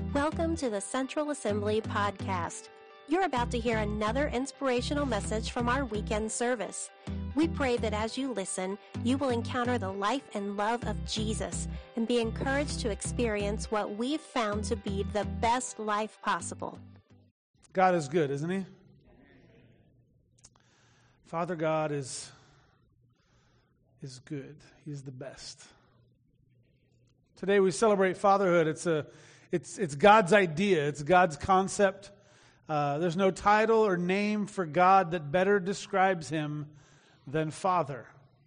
Welcome to the Central Assembly podcast. You're about to hear another inspirational message from our weekend service. We pray that as you listen, you will encounter the life and love of Jesus and be encouraged to experience what we've found to be the best life possible. God is good, isn't He? Father God is good. He's the best. Today we celebrate fatherhood. It's God's idea. It's God's concept. There's no title or name for God that better describes Him than Father.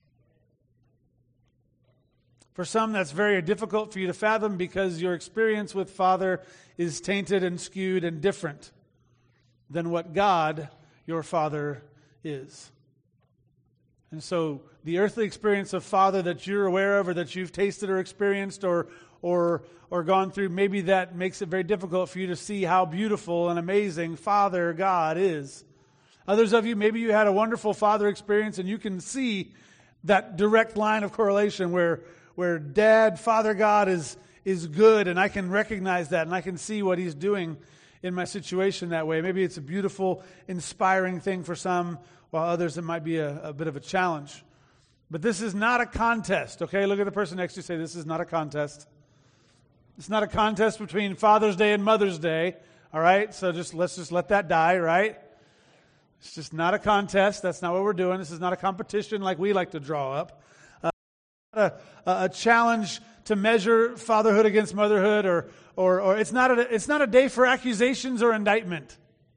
For some, that's very difficult for you to fathom because your experience with Father is tainted and skewed and different than what God, your Father, is. And so the earthly experience of Father that you're aware of or that you've tasted or experienced or gone through, maybe that makes it very difficult for you to see how beautiful and amazing Father God is. Others of you, maybe you had a wonderful Father experience and you can see that direct line of correlation where Dad, Father God is good, and I can recognize that and I can see what He's doing in my situation that way. Maybe it's a beautiful, inspiring thing for some, while others it might be a bit of a challenge. But this is not a contest, okay? Look at the person next to you and say, this is not a contest. It's not a contest between Father's Day and Mother's Day, all right? So let's just let that die, right? It's just not a contest. That's not what we're doing. This is not a competition like we like to draw up. A challenge to measure fatherhood against motherhood, or it's not a day for accusations or indictment.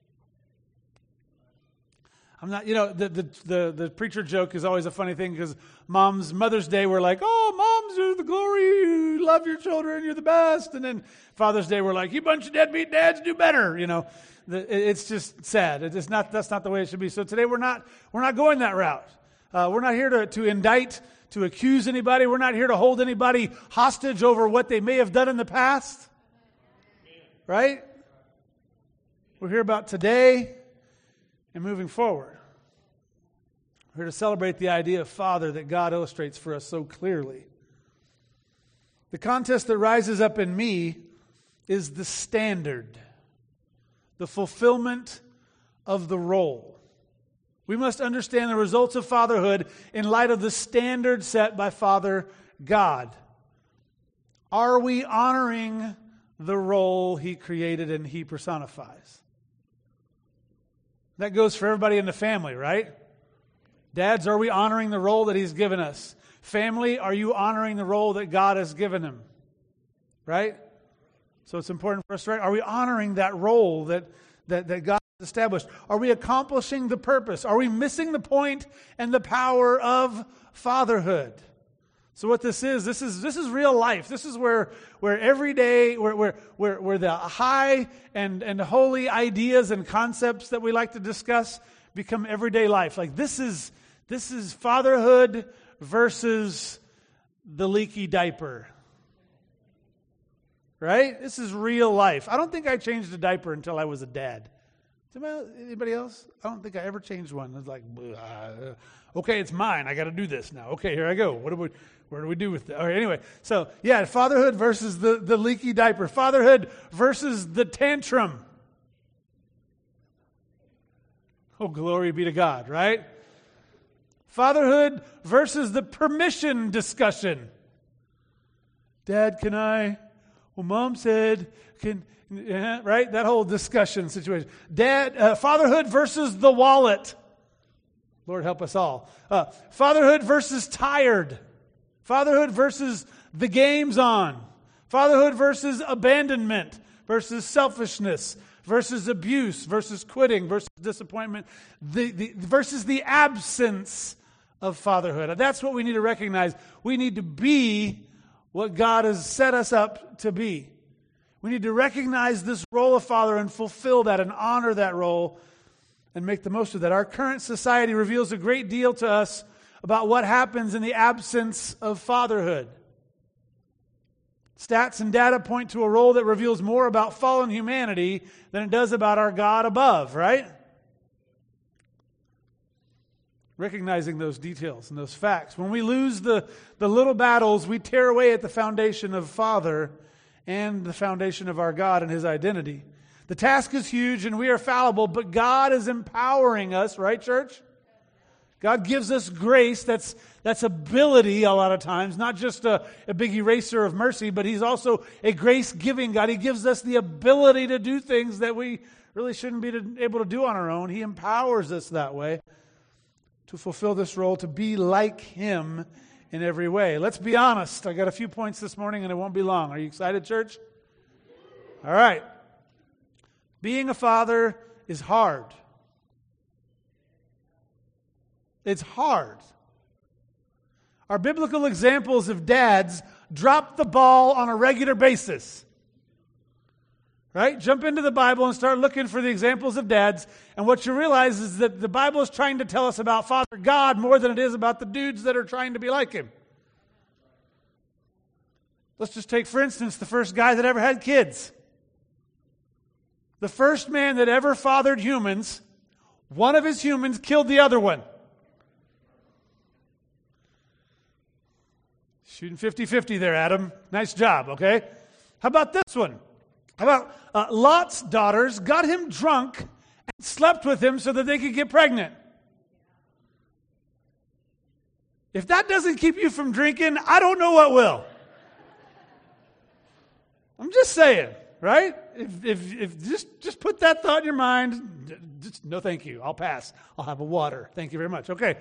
I'm not, the preacher joke is always a funny thing because Mother's Day, we're like, oh, moms, you're the glory, you love your children, you're the best. And then Father's Day, we're like, you bunch of deadbeat dads, do better. It's just sad. That's not the way it should be. So today we're not going that route. We're not here to indict, to accuse anybody. We're not here to hold anybody hostage over what they may have done in the past. Right? We're here about today and moving forward. We're here to celebrate the idea of Father that God illustrates for us so clearly. The contest that rises up in me is the standard, the fulfillment of the role. We must understand the results of fatherhood in light of the standard set by Father God. Are we honoring the role He created and He personifies? That goes for everybody in the family, right? Dads, are we honoring the role that He's given us? Family, are you honoring the role that God has given Him? Right? So it's important for us, right? Are we honoring that role that God has established? Are we accomplishing the purpose? Are we missing the point and the power of fatherhood? So what this is real life. This is where every day, where the high and holy ideas and concepts that we like to discuss become everyday life. Like this is fatherhood versus the leaky diaper. Right? This is real life. I don't think I changed a diaper until I was a dad. Anybody else? I don't think I ever changed one. I was like, okay, it's mine. I got to do this now. Okay, here I go. What do we do with it? All right, anyway, so yeah, fatherhood versus the leaky diaper. Fatherhood versus the tantrum. Oh, glory be to God, right? Fatherhood versus the permission discussion. Dad, can I? Well, Mom said, right? That whole discussion situation. Fatherhood versus the wallet. Lord help us all. Fatherhood versus tired. Fatherhood versus the game's on. Fatherhood versus abandonment versus selfishness versus abuse versus quitting versus disappointment versus the absence of fatherhood. That's what we need to recognize. We need to be what God has set us up to be. We need to recognize this role of father and fulfill that and honor that role and make the most of that. Our current society reveals a great deal to us about what happens in the absence of fatherhood. Stats and data point to a role that reveals more about fallen humanity than it does about our God above, right? Recognizing those details and those facts. When we lose the little battles, we tear away at the foundation of Father and the foundation of our God and His identity. The task is huge and we are fallible, but God is empowering us, right, church? God gives us grace. That's ability a lot of times, not just a big eraser of mercy, but He's also a grace-giving God. He gives us the ability to do things that we really shouldn't be able to do on our own. He empowers us that way to fulfill this role, to be like Him in every way. Let's be honest. I got a few points this morning and it won't be long. Are you excited, church? All right. Being a father is hard. It's hard. Our biblical examples of dads drop the ball on a regular basis. Right? Jump into the Bible and start looking for the examples of dads. And what you realize is that the Bible is trying to tell us about Father God more than it is about the dudes that are trying to be like Him. Let's just take, for instance, the first guy that ever had kids. The first man that ever fathered humans, one of his humans killed the other one. Shooting 50-50 there, Adam. Nice job, okay? How about this one? How about Lot's daughters got him drunk and slept with him so that they could get pregnant? If that doesn't keep you from drinking, I don't know what will. I'm just saying, right? If just put that thought in your mind. Just, no, thank you. I'll pass. I'll have a water. Thank you very much. Okay.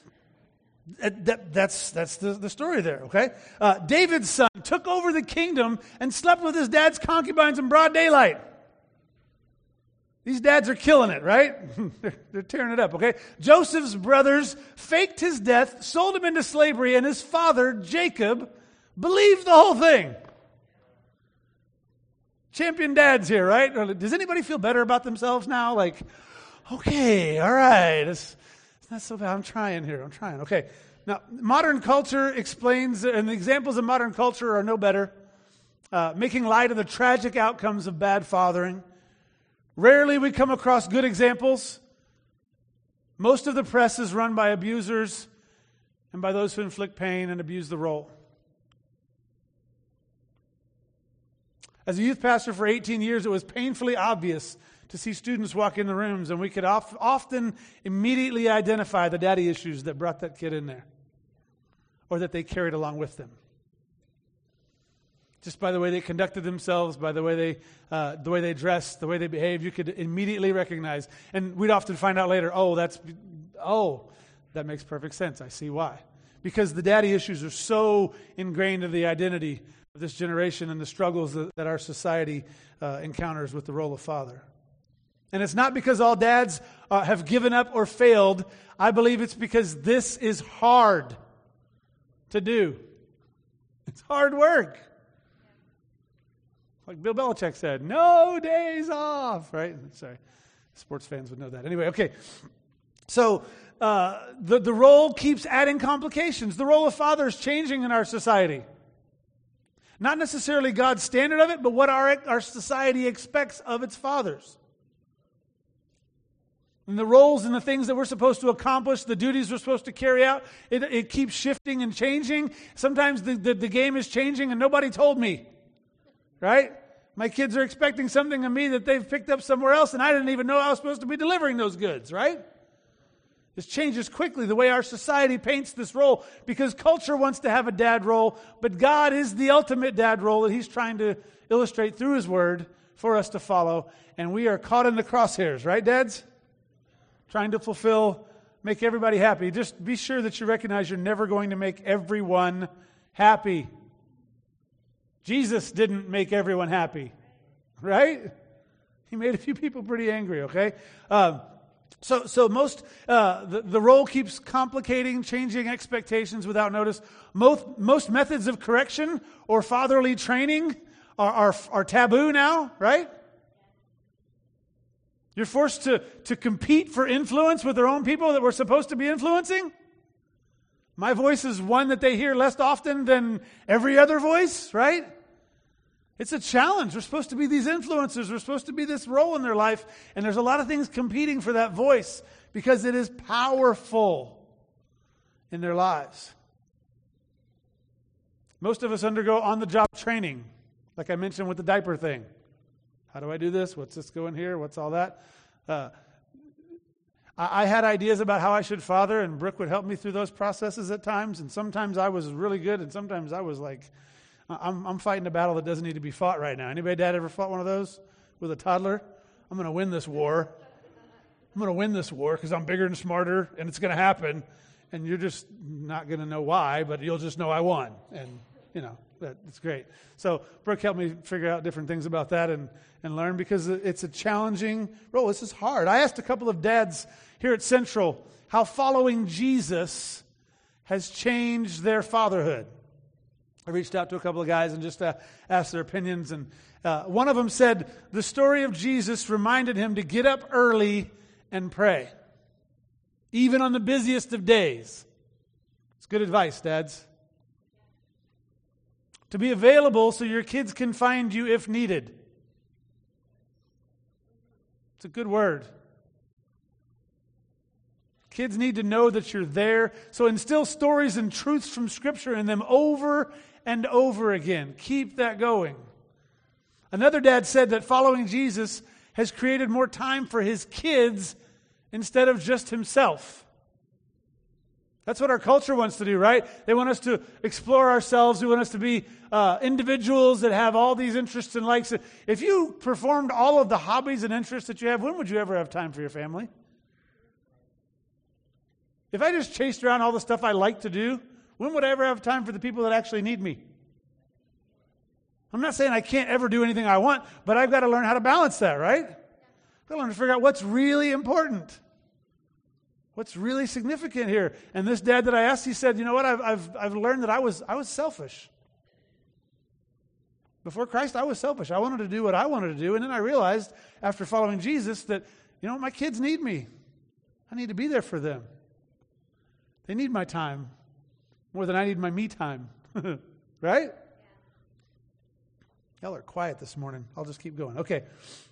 That's the story there, okay? David's son took over the kingdom and slept with his dad's concubines in broad daylight. These dads are killing it, right? They're tearing it up, okay? Joseph's brothers faked his death, sold him into slavery, and his father, Jacob, believed the whole thing. Champion dads here, right? Does anybody feel better about themselves now? Like, okay, all right, it's not so bad. I'm trying here. Okay. Now, modern culture explains, and the examples of modern culture are no better, making light of the tragic outcomes of bad fathering. Rarely we come across good examples. Most of the press is run by abusers and by those who inflict pain and abuse the role. As a youth pastor for 18 years, it was painfully obvious to see students walk in the rooms, and we could often immediately identify the daddy issues that brought that kid in there, or that they carried along with them. Just by the way they conducted themselves, by the way they dressed, the way they behaved, you could immediately recognize. And we'd often find out later, that makes perfect sense. I see why. Because the daddy issues are so ingrained in the identity of this generation and the struggles that our society encounters with the role of father. And it's not because all dads have given up or failed. I believe it's because this is hard to do. It's hard work. Like Bill Belichick said, no days off, right? Sorry, sports fans would know that. Anyway, okay. So the role keeps adding complications. The role of father is changing in our society. Not necessarily God's standard of it, but what our society expects of its fathers. And the roles and the things that we're supposed to accomplish, the duties we're supposed to carry out, it keeps shifting and changing. Sometimes the game is changing and nobody told me. Right? My kids are expecting something of me that they've picked up somewhere else, and I didn't even know I was supposed to be delivering those goods, right? This changes quickly, the way our society paints this role, because culture wants to have a dad role, but God is the ultimate dad role that He's trying to illustrate through His Word for us to follow, and we are caught in the crosshairs, right, dads? Trying to make everybody happy. Just be sure that you recognize you're never going to make everyone happy. Jesus didn't make everyone happy, right? He made a few people pretty angry, okay? So most the role keeps complicating, changing expectations without notice. Most methods of correction or fatherly training are taboo now, right? You're forced to compete for influence with their own people that we're supposed to be influencing. My voice is one that they hear less often than every other voice, right? It's a challenge. We're supposed to be these influencers. We're supposed to be this role in their life. And there's a lot of things competing for that voice because it is powerful in their lives. Most of us undergo on-the-job training, Like I mentioned with the diaper thing. How do I do this? What's this going here? What's all that? I had ideas about how I should father, and Brooke would help me through those processes at times. And sometimes I was really good, and sometimes I was like, I'm fighting a battle that doesn't need to be fought right now. Anybody, Dad, ever fought one of those with a toddler? I'm going to win this war. I'm going to win this war because I'm bigger and smarter, and it's going to happen. And you're just not going to know why, but you'll just know I won. And, it's great. So Brooke helped me figure out different things about that and learn, because it's a challenging role. This is hard. I asked a couple of dads here at Central how following Jesus has changed their fatherhood. I reached out to a couple of guys and just asked their opinions. And one of them said the story of Jesus reminded him to get up early and pray, even on the busiest of days. It's good advice, dads. To be available so your kids can find you if needed. It's a good word. Kids need to know that you're there. So instill stories and truths from Scripture in them over and over again. Keep that going. Another dad said that following Jesus has created more time for his kids instead of just himself. That's what our culture wants to do, right? They want us to explore ourselves. They want us to be individuals that have all these interests and likes. If you performed all of the hobbies and interests that you have, when would you ever have time for your family? If I just chased around all the stuff I like to do, when would I ever have time for the people that actually need me? I'm not saying I can't ever do anything I want, but I've got to learn how to balance that, right? I've got to learn to figure out what's really important. What's really significant here? And this dad that I asked, he said, you know what? I've learned that I was selfish. Before Christ, I was selfish. I wanted to do what I wanted to do, and then I realized after following Jesus that, my kids need me. I need to be there for them. They need my time more than I need my me time. Right? Y'all are quiet this morning. I'll just keep going. Okay.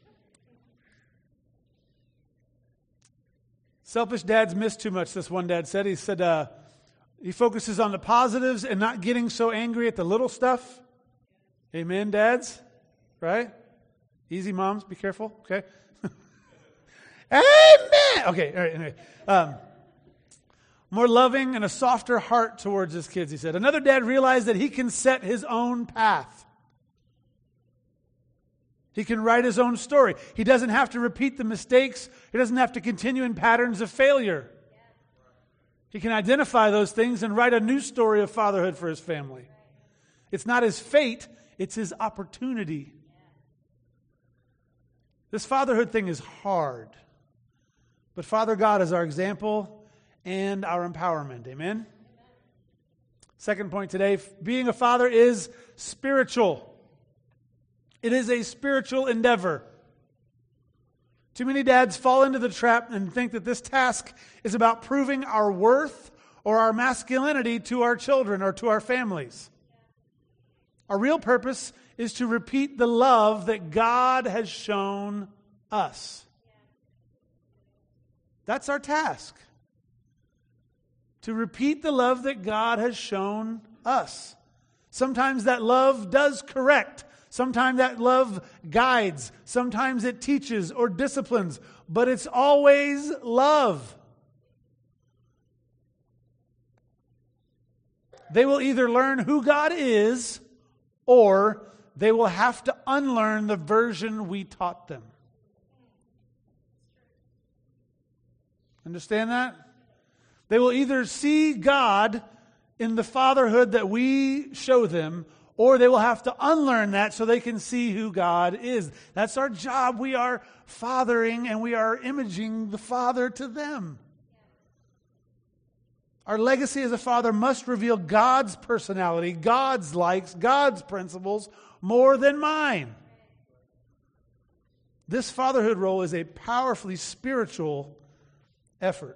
Selfish dads miss too much, this one dad said. He said he focuses on the positives and not getting so angry at the little stuff. Amen, dads? Right? Easy, moms. Be careful. Okay? Amen! Okay, all right, anyway. More loving and a softer heart towards his kids, he said. Another dad realized that he can set his own path. He can write his own story. He doesn't have to repeat the mistakes. He doesn't have to continue in patterns of failure. He can identify those things and write a new story of fatherhood for his family. It's not his fate, it's his opportunity. This fatherhood thing is hard. But Father God is our example and our empowerment. Amen? Second point today, being a father is spiritual. It is a spiritual endeavor. Too many dads fall into the trap and think that this task is about proving our worth or our masculinity to our children or to our families. Our real purpose is to repeat the love that God has shown us. That's our task. To repeat the love that God has shown us. Sometimes that love does correct. Sometimes that love guides. Sometimes it teaches or disciplines. But it's always love. They will either learn who God is, or they will have to unlearn the version we taught them. Understand that? They will either see God in the fatherhood that we show them, or they will have to unlearn that so they can see who God is. That's our job. We are fathering and we are imaging the Father to them. Our legacy as a father must reveal God's personality, God's likes, God's principles more than mine. This fatherhood role is a powerfully spiritual effort.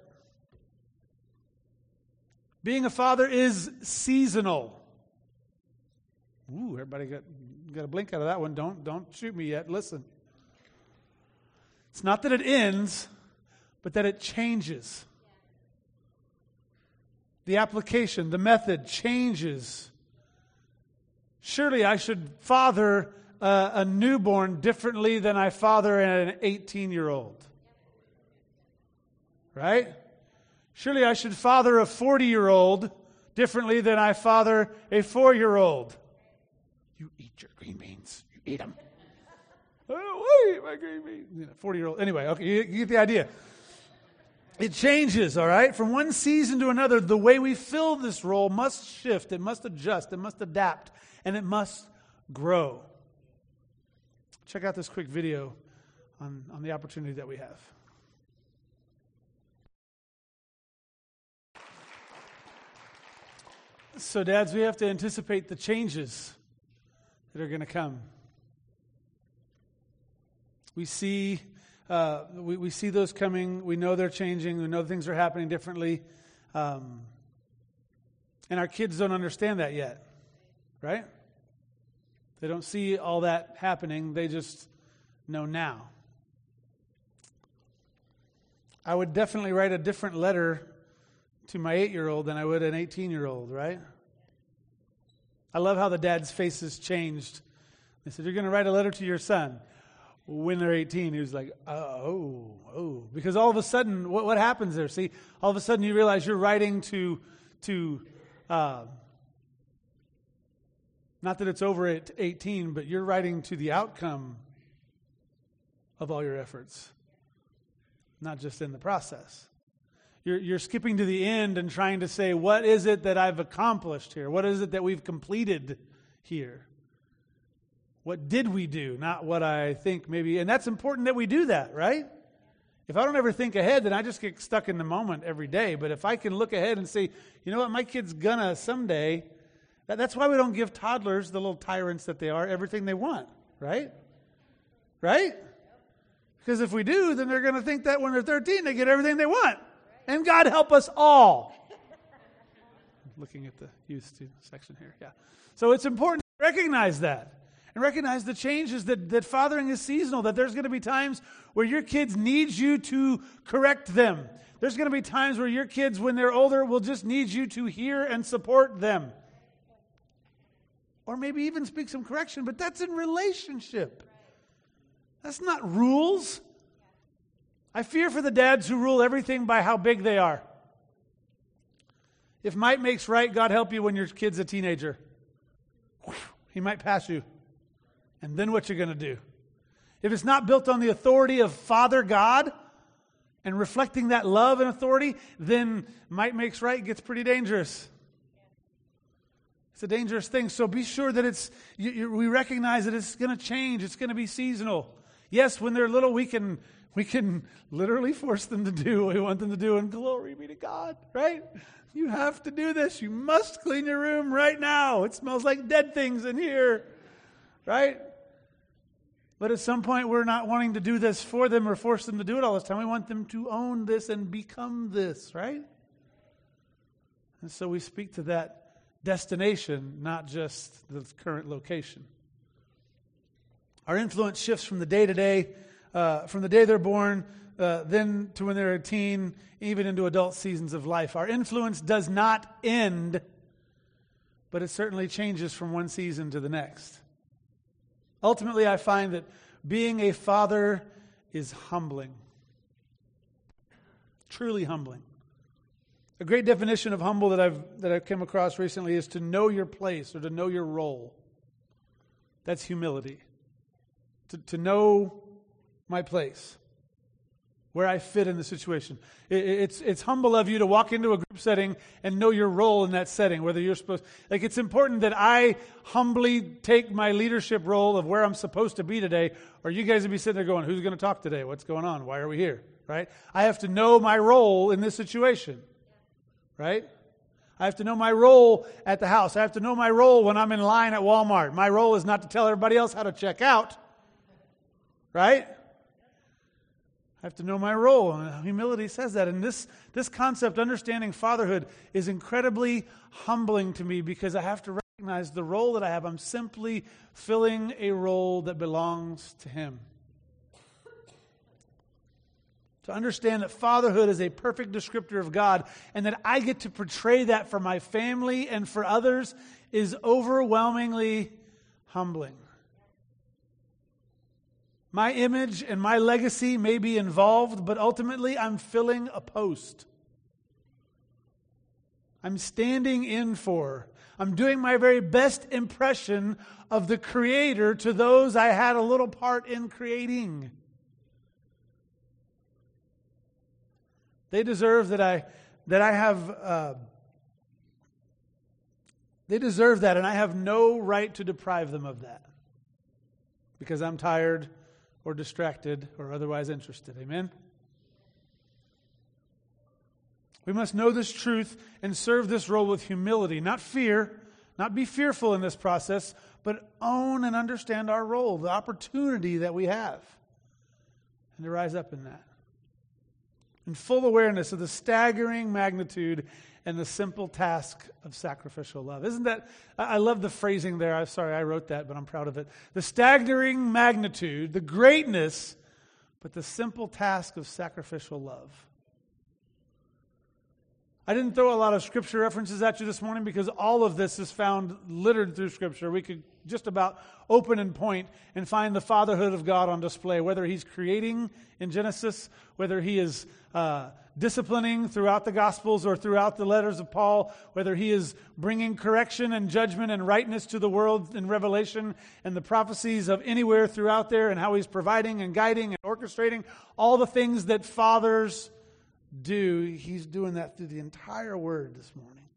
Being a father is seasonal. Ooh, everybody got a blink out of that one. Don't shoot me yet. Listen. It's not that it ends, but that it changes. The application, the method changes surely I should father a newborn differently than I father an 18-year-old. Right? Surely I should father a 40-year-old differently than I father a 4-year-old. You eat your green beans. You eat them. I don't want to eat my green beans. 40-year-old. Anyway, okay, you get the idea. It changes, all right? From one season to another, the way we fill this role must shift. It must adjust. It must adapt. And it must grow. Check out this quick video on the opportunity that we have. So, dads, we have to anticipate the changes that are going to come. We see those coming. We know they're changing. We know things are happening differently. And our kids don't understand that yet, right? They don't see all that happening. They just know now. I would definitely write a different letter to my 8-year-old than I would an 18-year-old, right? I love how the dad's faces changed. They said, you're going to write a letter to your son when they're 18. He was like, oh. Because all of a sudden, what happens there? See, all of a sudden you realize you're writing to not that it's over at 18, but you're writing to the outcome of all your efforts, not just in the process. You're skipping to the end and trying to say, what is it that I've accomplished here? What is it that we've completed here? What did we do? Not what I think maybe. And that's important that we do that, right? If I don't ever think ahead, then I just get stuck in the moment every day. But if I can look ahead and say, you know what, my kid's gonna someday. That's why we don't give toddlers, the little tyrants that they are, everything they want, right? Right? Because if we do, then they're going to think that when they're 13, they get everything they want. And God help us all. Looking at the youth section here, yeah. So it's important to recognize that. And recognize the changes that fathering is seasonal, that there's going to be times where your kids need you to correct them. There's going to be times where your kids, when they're older, will just need you to hear and support them. Or maybe even speak some correction, but that's in relationship. That's not rules. I fear for the dads who rule everything by how big they are. If might makes right, God help you when your kid's a teenager. He might pass you. And then what you're going to do? If it's not built on the authority of Father God and reflecting that love and authority, then might makes right gets pretty dangerous. It's a dangerous thing. So be sure that we recognize that it's going to change. It's going to be seasonal. Yes, when they're little, we can literally force them to do what we want them to do, and glory be to God, right? You have to do this. You must clean your room right now. It smells like dead things in here, right? But at some point, we're not wanting to do this for them or force them to do it all this time. We want them to own this and become this, right? And so we speak to that destination, not just the current location. Our influence shifts from the day to day, from the day they're born, then to when they're a teen, even into adult seasons of life. Our influence does not end, but it certainly changes from one season to the next. Ultimately, I find that being a father is humbling. Truly humbling. A great definition of humble that I've come across recently is to know your place or to know your role. That's humility. To know my place, where I fit in the situation. It's humble of you to walk into a group setting and know your role in that setting, whether you're supposed... it's important that I humbly take my leadership role of where I'm supposed to be today, or you guys would be sitting there going, who's going to talk today? What's going on? Why are we here? Right? I have to know my role in this situation. Right? I have to know my role at the house. I have to know my role when I'm in line at Walmart. My role is not to tell everybody else how to check out. Right? I have to know my role. And humility says that. And this concept, understanding fatherhood, is incredibly humbling to me because I have to recognize the role that I have. I'm simply filling a role that belongs to Him. To understand that fatherhood is a perfect descriptor of God and that I get to portray that for my family and for others is overwhelmingly humbling. My image and my legacy may be involved, but ultimately I'm filling a post. I'm standing in for. I'm doing my very best impression of the Creator to those I had a little part in creating. They deserve that I have. They deserve that, and I have no right to deprive them of that because I'm tired or distracted or otherwise interested. Amen? We must know this truth and serve this role with humility, not fear, not be fearful in this process, but own and understand our role, the opportunity that we have, and to rise up in that. In full awareness of the staggering magnitude and the simple task of sacrificial love. Isn't that, I love the phrasing there. I'm sorry I wrote that, but I'm proud of it. The staggering magnitude, the greatness, but the simple task of sacrificial love. I didn't throw a lot of Scripture references at you this morning because all of this is found littered through Scripture. We could just about open and point and find the fatherhood of God on display, whether He's creating in Genesis, whether He is disciplining throughout the Gospels or throughout the letters of Paul, whether He is bringing correction and judgment and rightness to the world in Revelation and the prophecies of anywhere throughout there, and how He's providing and guiding and orchestrating all the things that fathers do. He's doing that through the entire Word this morning.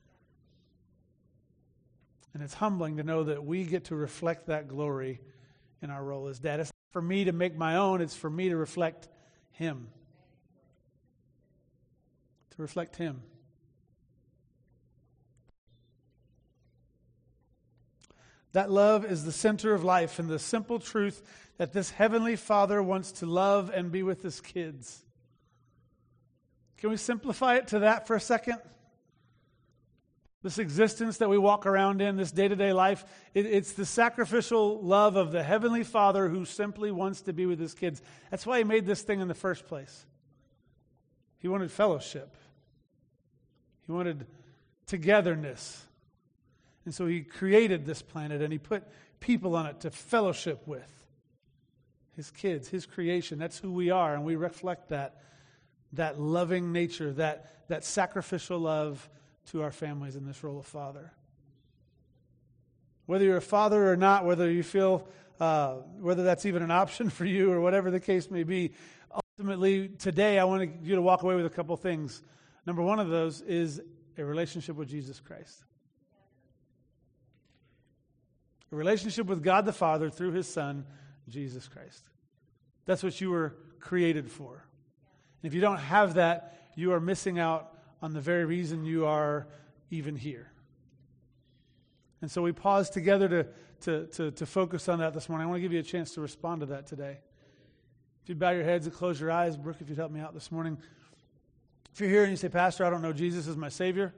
And it's humbling to know that we get to reflect that glory in our role as dad. It's not for me to make my own, it's for me to reflect Him. To reflect Him. That love is the center of life and the simple truth that this Heavenly Father wants to love and be with His kids. Can we simplify it to that for a second? This existence that we walk around in, this day-to-day life, it's the sacrificial love of the Heavenly Father who simply wants to be with His kids. That's why He made this thing in the first place. He wanted fellowship. He wanted togetherness. And so He created this planet and He put people on it to fellowship with. His kids, His creation. That's who we are, and we reflect that loving nature, that sacrificial love to our families in this role of father. Whether you're a father or not, whether you feel, whether that's even an option for you or whatever the case may be, ultimately today I want you to walk away with a couple things. Number one of those is a relationship with Jesus Christ. A relationship with God the Father through His Son, Jesus Christ. That's what you were created for. And if you don't have that, you are missing out on the very reason you are even here. And so we pause together to focus on that this morning. I want to give you a chance to respond to that today. If you bow your heads and close your eyes, Brooke, if you'd help me out this morning. If you're here and you say, Pastor, I don't know Jesus as my Savior.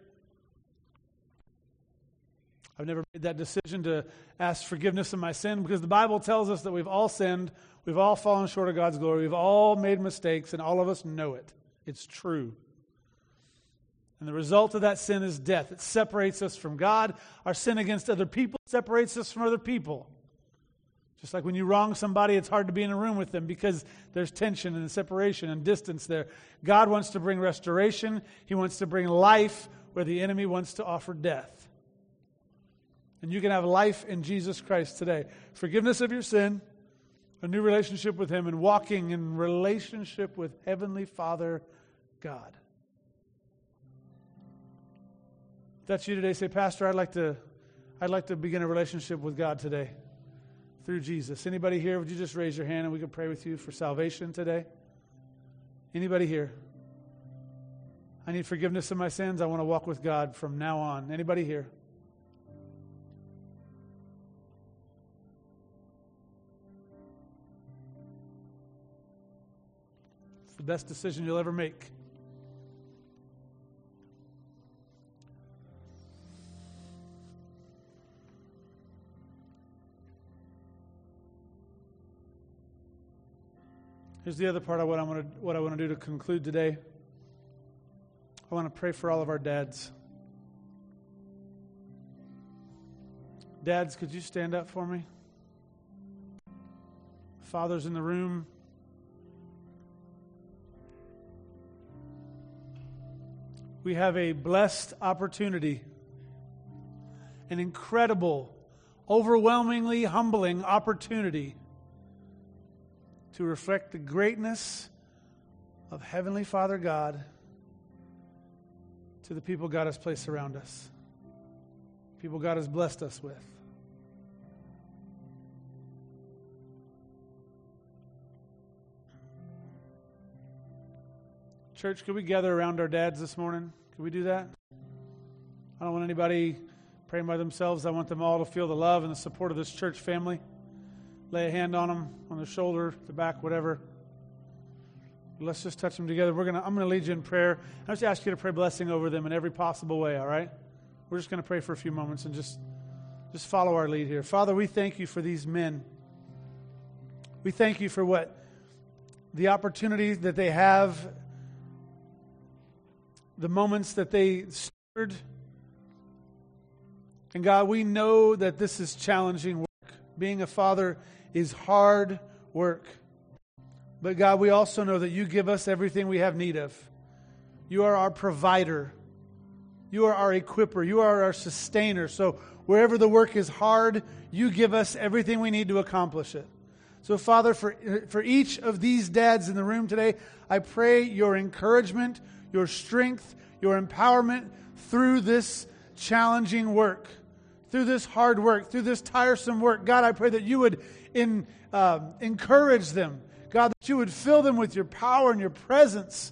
I've never made that decision to ask forgiveness of my sin, because the Bible tells us that we've all sinned, we've all fallen short of God's glory, we've all made mistakes, and all of us know it. It's true. And the result of that sin is death. It separates us from God. Our sin against other people separates us from other people. Just like when you wrong somebody, it's hard to be in a room with them because there's tension and separation and distance there. God wants to bring restoration. He wants to bring life where the enemy wants to offer death. And you can have life in Jesus Christ today. Forgiveness of your sin, a new relationship with Him, and walking in relationship with Heavenly Father God. If that's you today, say, Pastor, I'd like to begin a relationship with God today through Jesus. Anybody here? Would you just raise your hand and we can pray with you for salvation today? Anybody here? I need forgiveness of my sins. I want to walk with God from now on. Anybody here? It's the best decision you'll ever make. Here's the other part of what I want to do to conclude today. I want to pray for all of our dads. Dads, could you stand up for me? Fathers in the room. We have a blessed opportunity, an incredible, overwhelmingly humbling opportunity to reflect the greatness of Heavenly Father God to the people God has placed around us, people God has blessed us with. Church, could we gather around our dads this morning? Could we do that? I don't want anybody praying by themselves. I want them all to feel the love and the support of this church family. Lay a hand on them, on their shoulder, the back, whatever. Let's just touch them together. I'm going to lead you in prayer. I just ask you to pray blessing over them in every possible way, all right? We're just going to pray for a few moments and just follow our lead here. Father, we thank you for these men. We thank you for the opportunity that they have, the moments that they stirred. And God, we know that this is challenging work. Being a father is hard work. But God, we also know that you give us everything we have need of. You are our provider. You are our equipper. You are our sustainer. So wherever the work is hard, you give us everything we need to accomplish it. So Father, for each of these dads in the room today, I pray your encouragement, your strength, your empowerment through this challenging work, through this hard work, through this tiresome work. God, I pray that you would encourage them. God, that you would fill them with your power and your presence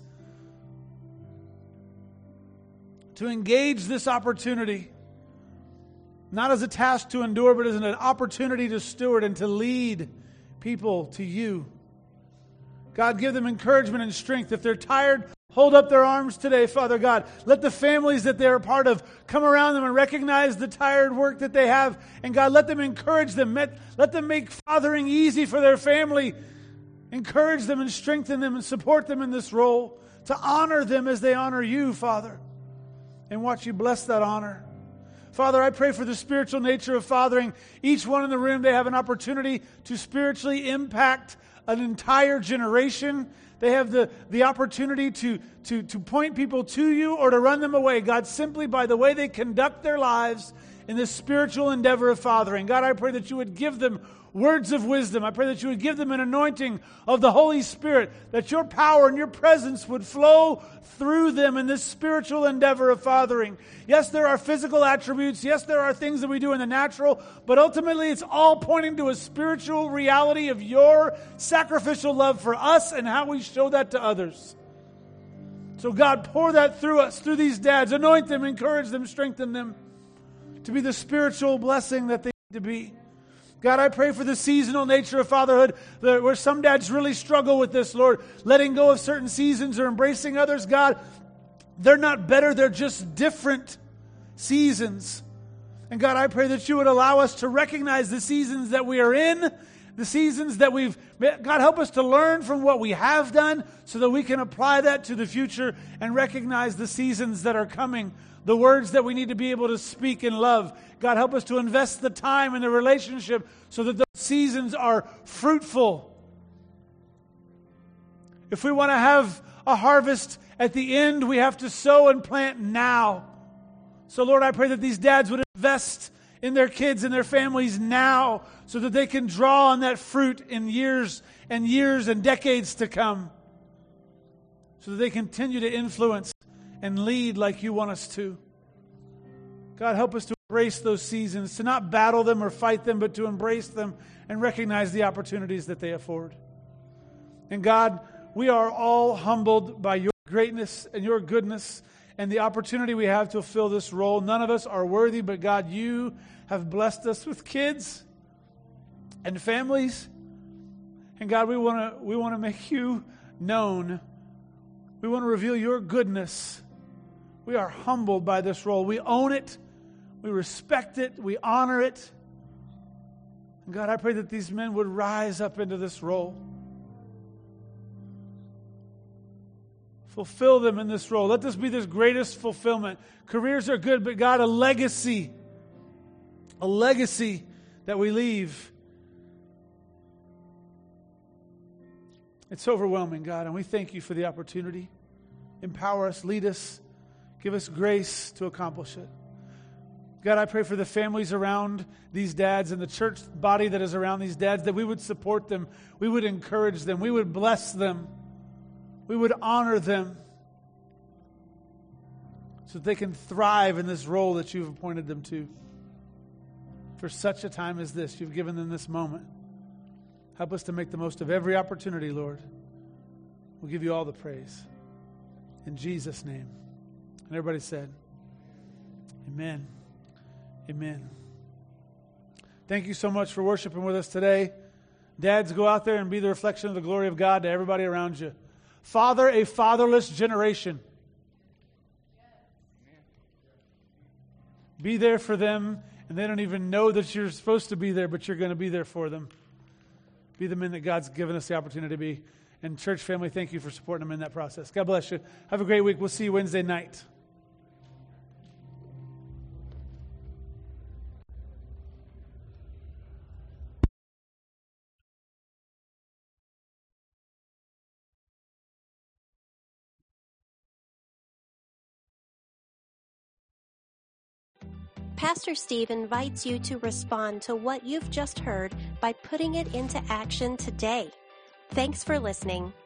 to engage this opportunity, not as a task to endure, but as an opportunity to steward and to lead people to you. God, give them encouragement and strength. If they're tired, hold up their arms today, Father God. Let the families that they're a part of come around them and recognize the tired work that they have. And God, let them encourage them. Let them make fathering easy for their family. Encourage them and strengthen them and support them in this role, to honor them as they honor you, Father, and watch you bless that honor. Father, I pray for the spiritual nature of fathering. Each one in the room, they have an opportunity to spiritually impact an entire generation. They have the opportunity to point people to you or to run them away, God, simply by the way they conduct their lives in this spiritual endeavor of fathering. God, I pray that you would give them words of wisdom. I pray that you would give them an anointing of the Holy Spirit, that your power and your presence would flow through them in this spiritual endeavor of fathering. Yes, there are physical attributes. Yes, there are things that we do in the natural, but ultimately it's all pointing to a spiritual reality of your sacrificial love for us and how we show that to others. So God, pour that through us, through these dads. Anoint them, encourage them, strengthen them to be the spiritual blessing that they need to be. God, I pray for the seasonal nature of fatherhood, where some dads really struggle with this, Lord, letting go of certain seasons or embracing others. God, they're not better, they're just different seasons. And God, I pray that you would allow us to recognize the seasons that we are in, the seasons that God, help us to learn from what we have done so that we can apply that to the future and recognize the seasons that are coming, the words that we need to be able to speak in love. God, help us to invest the time in the relationship so that those seasons are fruitful. If we want to have a harvest at the end, we have to sow and plant now. So Lord, I pray that these dads would invest in their kids and their families now so that they can draw on that fruit in years and years and decades to come, so that they continue to influence and lead like you want us to. God, help us to embrace those seasons, to not battle them or fight them, but to embrace them and recognize the opportunities that they afford. And God, we are all humbled by your greatness and your goodness and the opportunity we have to fill this role. None of us are worthy, but God, you have blessed us with kids and families. And God, we want to make you known. We want to reveal your goodness. We are humbled by this role. We own it. We respect it. We honor it. And God, I pray that these men would rise up into this role. Fulfill them in this role. Let this be this greatest fulfillment. Careers are good, but God, a legacy. a legacy that we leave. It's overwhelming, God, and we thank you for the opportunity. Empower us, lead us, give us grace to accomplish it. God, I pray for the families around these dads and the church body that is around these dads, that we would support them, we would encourage them, we would bless them, we would honor them so that they can thrive in this role that you've appointed them to. For such a time as this, you've given them this moment. Help us to make the most of every opportunity, Lord. We'll give you all the praise. In Jesus' name. And everybody said, amen. Amen. Thank you so much for worshiping with us today. Dads, go out there and be the reflection of the glory of God to everybody around you. Father a fatherless generation. Be there for them, and they don't even know that you're supposed to be there, but you're going to be there for them. Be the men that God's given us the opportunity to be. And church family, thank you for supporting them in that process. God bless you. Have a great week. We'll see you Wednesday night. Pastor Steve invites you to respond to what you've just heard by putting it into action today. Thanks for listening.